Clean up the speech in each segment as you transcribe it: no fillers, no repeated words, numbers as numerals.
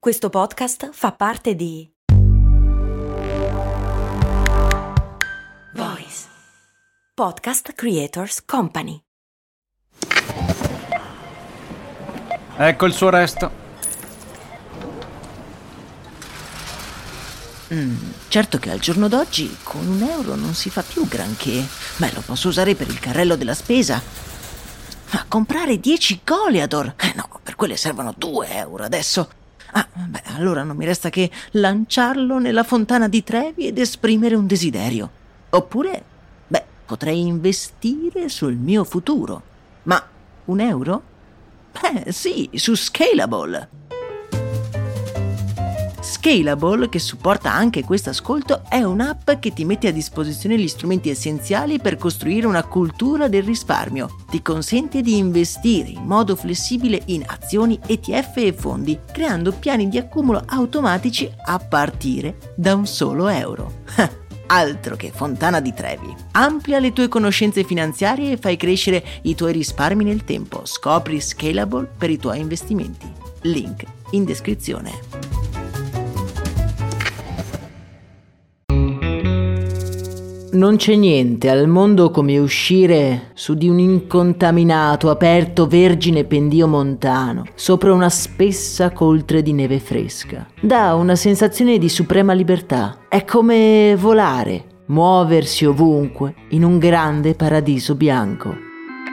Questo podcast fa parte di Voice Podcast Creators Company. Ecco il suo resto. Certo che al giorno d'oggi con €1 non si fa più granché. Lo posso usare per il carrello della spesa. Ma comprare 10 Goliador? No, per quelle servono €2 adesso. Allora non mi resta che lanciarlo nella fontana di Trevi ed esprimere un desiderio. Oppure, potrei investire sul mio futuro. Ma €1? Sì, su Scalable. Scalable, che supporta anche questo ascolto, è un'app che ti mette a disposizione gli strumenti essenziali per costruire una cultura del risparmio. Ti consente di investire in modo flessibile in azioni, ETF e fondi, creando piani di accumulo automatici a partire da un solo euro. Altro che fontana di Trevi. Amplia le tue conoscenze finanziarie e fai crescere i tuoi risparmi nel tempo. Scopri Scalable per i tuoi investimenti. Link in descrizione. Non c'è niente al mondo come uscire su di un incontaminato, aperto, vergine pendio montano, sopra una spessa coltre di neve fresca. Dà una sensazione di suprema libertà. È come volare, muoversi ovunque, in un grande paradiso bianco.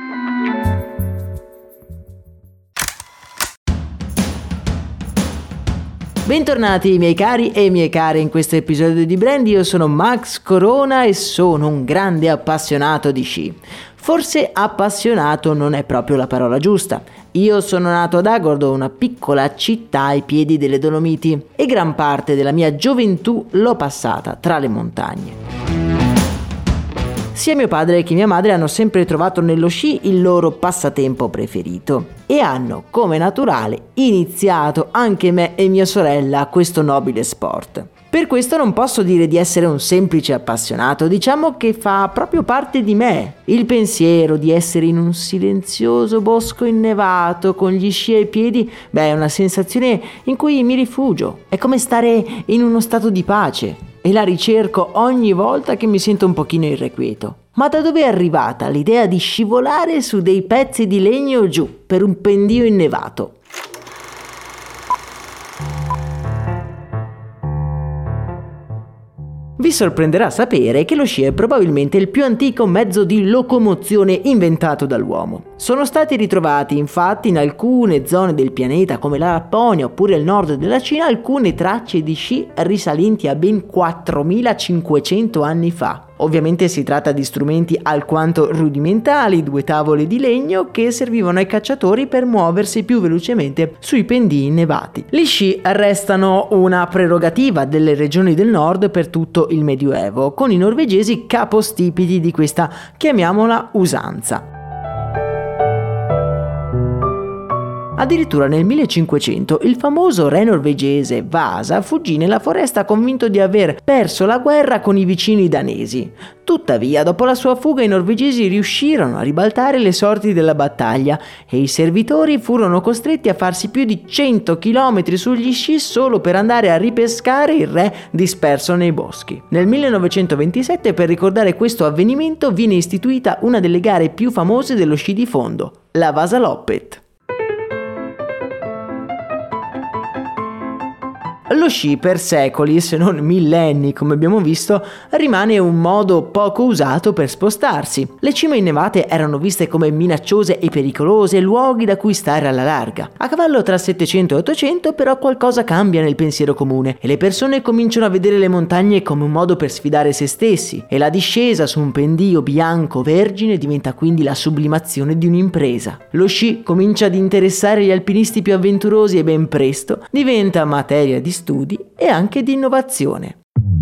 Bentornati miei cari e mie care in questo episodio di Brand. Io sono Max Corona e sono un grande appassionato di sci. Forse appassionato non è proprio la parola giusta. Io sono nato ad Agordo, una piccola città ai piedi delle Dolomiti, e gran parte della mia gioventù l'ho passata tra le montagne. Sia mio padre che mia madre hanno sempre trovato nello sci il loro passatempo preferito e hanno, come naturale, iniziato anche me e mia sorella a questo nobile sport. Per questo non posso dire di essere un semplice appassionato, diciamo che fa proprio parte di me. Il pensiero di essere in un silenzioso bosco innevato con gli sci ai piedi, è una sensazione in cui mi rifugio. È come stare in uno stato di pace. E la ricerco ogni volta che mi sento un pochino irrequieto. Ma da dove è arrivata l'idea di scivolare su dei pezzi di legno giù per un pendio innevato? Vi sorprenderà sapere che lo sci è probabilmente il più antico mezzo di locomozione inventato dall'uomo. Sono stati ritrovati infatti in alcune zone del pianeta come la Lapponia oppure il nord della Cina alcune tracce di sci risalenti a ben 4500 anni fa. Ovviamente si tratta di strumenti alquanto rudimentali, 2 tavole di legno che servivano ai cacciatori per muoversi più velocemente sui pendii innevati. Gli sci restano una prerogativa delle regioni del nord per tutto il Medioevo, con i norvegesi capostipiti di questa, chiamiamola, usanza. Addirittura nel 1500 il famoso re norvegese Vasa fuggì nella foresta convinto di aver perso la guerra con i vicini danesi. Tuttavia, dopo la sua fuga, i norvegesi riuscirono a ribaltare le sorti della battaglia e i servitori furono costretti a farsi più di 100 chilometri sugli sci solo per andare a ripescare il re disperso nei boschi. Nel 1927, per ricordare questo avvenimento, viene istituita una delle gare più famose dello sci di fondo, la Vasaloppet. Lo sci per secoli, se non millenni come abbiamo visto, rimane un modo poco usato per spostarsi. Le cime innevate erano viste come minacciose e pericolose, luoghi da cui stare alla larga. A cavallo tra 700 e 800 però qualcosa cambia nel pensiero comune e le persone cominciano a vedere le montagne come un modo per sfidare se stessi e la discesa su un pendio bianco vergine diventa quindi la sublimazione di un'impresa. Lo sci comincia ad interessare gli alpinisti più avventurosi e ben presto diventa materia di studi e anche di innovazione.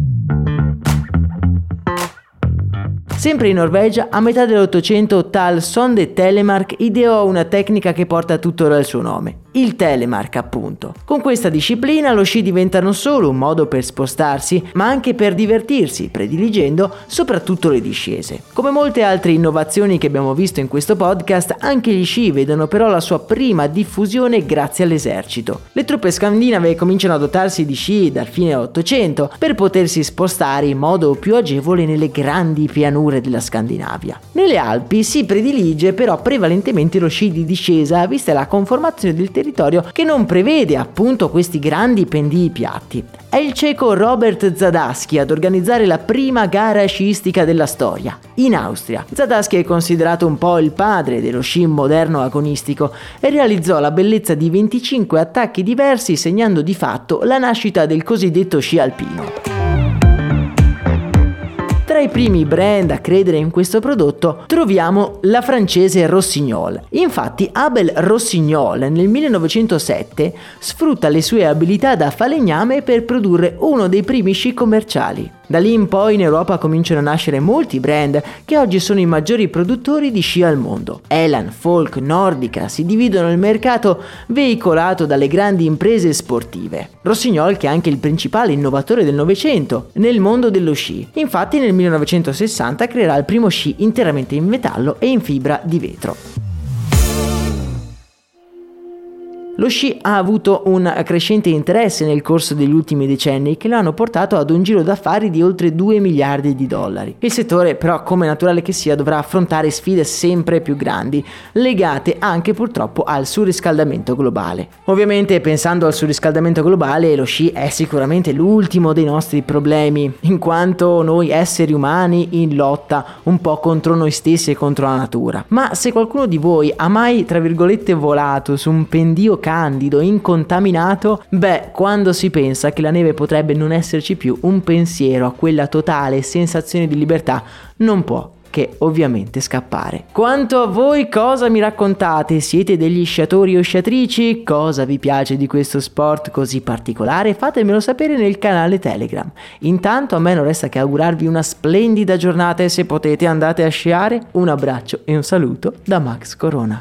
Sempre in Norvegia, a metà dell'Ottocento, tal Sonde Telemark ideò una tecnica che porta tuttora il suo nome, il telemark appunto. Con questa disciplina lo sci diventa non solo un modo per spostarsi, ma anche per divertirsi, prediligendo soprattutto le discese. Come molte altre innovazioni che abbiamo visto in questo podcast, anche gli sci vedono però la sua prima diffusione grazie all'esercito. Le truppe scandinave cominciano a dotarsi di sci dal fine 800 per potersi spostare in modo più agevole nelle grandi pianure della Scandinavia. Nelle Alpi si predilige però prevalentemente lo sci di discesa, vista la conformazione del territorio che non prevede appunto questi grandi pendii piatti. È il ceco Robert Zadasky ad organizzare la prima gara sciistica della storia, in Austria. Zadasky è considerato un po' il padre dello sci moderno agonistico e realizzò la bellezza di 25 attacchi diversi, segnando di fatto la nascita del cosiddetto sci alpino. Tra i primi brand a credere in questo prodotto troviamo la francese Rossignol. Infatti Abel Rossignol nel 1907 sfrutta le sue abilità da falegname per produrre uno dei primi sci commerciali. Da lì in poi in Europa cominciano a nascere molti brand che oggi sono i maggiori produttori di sci al mondo. Elan, Folk, Nordica si dividono il mercato veicolato dalle grandi imprese sportive. Rossignol che è anche il principale innovatore del Novecento nel mondo dello sci. Infatti nel 1960 creerà il primo sci interamente in metallo e in fibra di vetro. Lo sci ha avuto un crescente interesse nel corso degli ultimi decenni che lo hanno portato ad un giro d'affari di oltre 2 miliardi di dollari. Il settore però, come naturale che sia, dovrà affrontare sfide sempre più grandi, legate anche purtroppo al surriscaldamento globale. Ovviamente pensando al surriscaldamento globale, lo sci è sicuramente l'ultimo dei nostri problemi, in quanto noi esseri umani in lotta un po' contro noi stessi e contro la natura. Ma se qualcuno di voi ha mai, tra virgolette, volato su un pendio candido, incontaminato, quando si pensa che la neve potrebbe non esserci più, un pensiero a quella totale sensazione di libertà non può che ovviamente scappare. Quanto a voi, cosa mi raccontate? Siete degli sciatori o sciatrici? Cosa vi piace di questo sport così particolare? Fatemelo sapere nel canale Telegram. Intanto a me non resta che augurarvi una splendida giornata e se potete andate a sciare. Un abbraccio e un saluto da Max Corona.